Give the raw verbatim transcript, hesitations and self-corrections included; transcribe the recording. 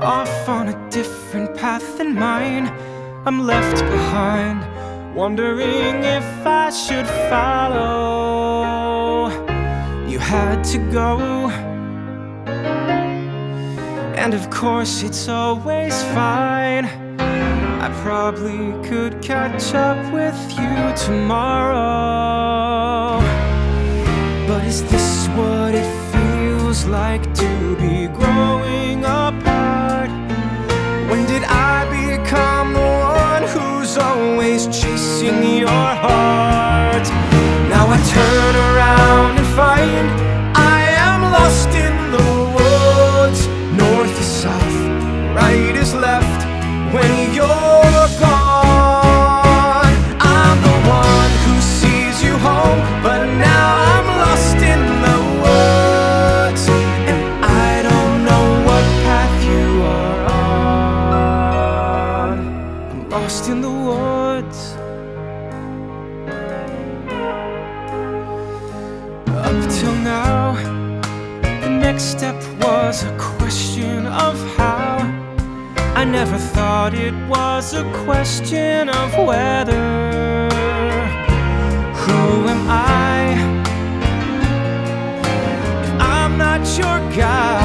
off on a different path than mine. I'm left behind, wondering if I should follow. You had to go, and of course it's always fine. I probably could catch up with you tomorrow. But is this what it feels like to be growing apart? When did I become the one who's always chasing your heart? Now I turn around and find I am lost in the woods. North is south, right is left. When you're gone, I'm the one who sees you home, but now I'm lost in the woods, and I don't know what path you are on. I'm lost in the woods. Up till now, the next step was a question of how. I never thought it was a question of whether. Who am I if I'm not your guy?